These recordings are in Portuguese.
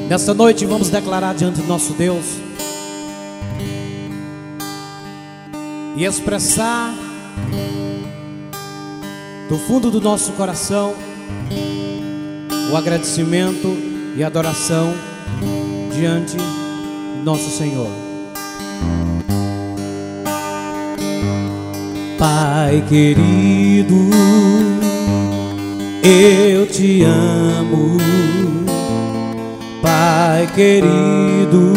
Nesta noite vamos declarar diante do nosso Deus e expressar do fundo do nosso coração o agradecimento e adoração diante do nosso Senhor. Pai querido, eu te amo. Pai querido,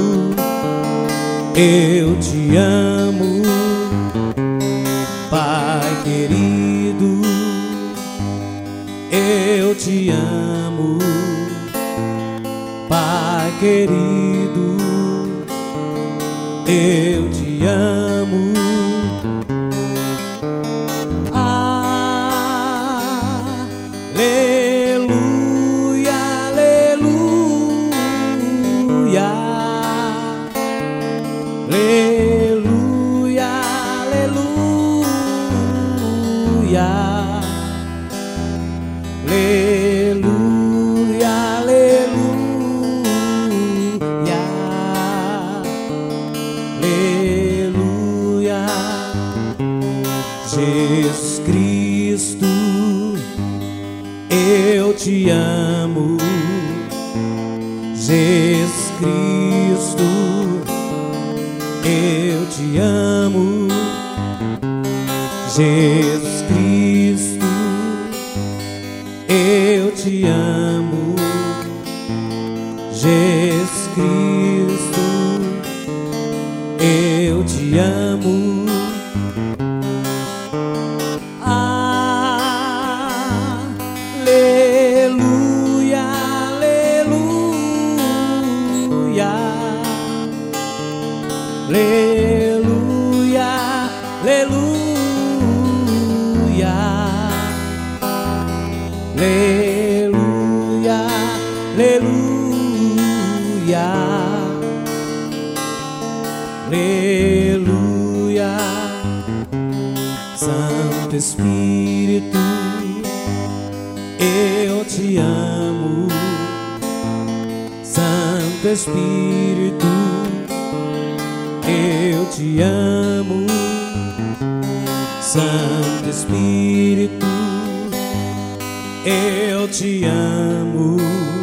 eu te amo. Pai querido, eu te amo. Pai querido, eu te amo. Aleluia, aleluia, aleluia, aleluia, aleluia, aleluia, aleluia. Jesus Cristo, eu te amo. Jesus Cristo, eu te amo. Jesus Cristo, eu te amo. Jesus Cristo, eu te amo. Aleluia, aleluia, aleluia, aleluia, aleluia, aleluia, aleluia. Santo Espírito, eu te amo. Santo Espírito, eu te amo. Santo Espírito, eu te amo.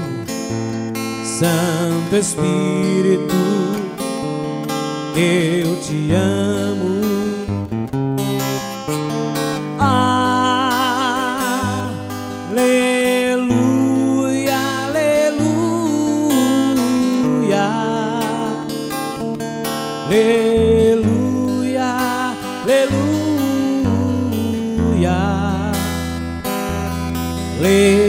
Santo Espírito, eu te amo. Aleluia, aleluia, aleluia, aleluia, aleluia.